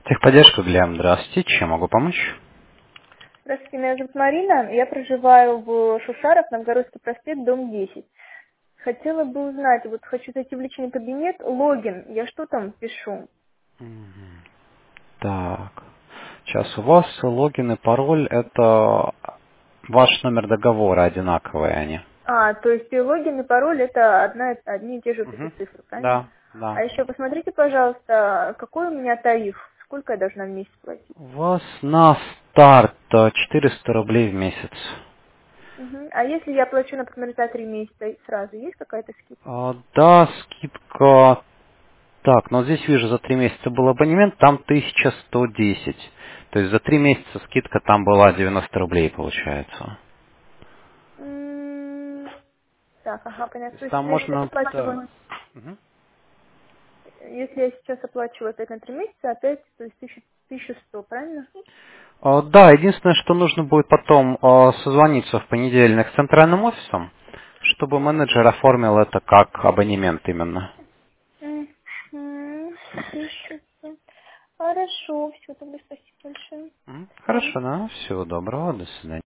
Техподдержка, Глеб, здравствуйте. Чем могу помочь? Здравствуйте, меня зовут Марина. Я проживаю в Шушарах, Новгородский проспект, дом 10. Хотела бы узнать, вот хочу зайти в личный кабинет, логин, я что там пишу? Так. Сейчас у вас логин и пароль это ваш номер договора, одинаковые они. То есть и логин, и пароль это одни и те же вот эти Угу. цифры, правильно? Да, да. А еще посмотрите, пожалуйста, какой у меня тариф, сколько я должна в месяц платить? У вас на старт 400 рублей в месяц. Мгм. А если я плачу, например, за 3 месяца сразу, есть какая-то скидка? Да, скидка. Так, но здесь вижу, за 3 месяца был абонемент, там 1110. То есть за 3 месяца скидка там была 90 рублей, получается. М, Так, ага, То понятно. То есть есть там если я сейчас можно... оплачиваю, Мгм. если я сейчас оплачиваю опять на 3 месяца, опять, то есть 1100, правильно? Да, единственное, что нужно будет потом созвониться в понедельник с центральным офисом, чтобы менеджер оформил это как абонемент именно. Мгм. 1100. Хорошо, все, тогда спасибо большое. До свидания. Хорошо, да. Всего доброго, до свидания.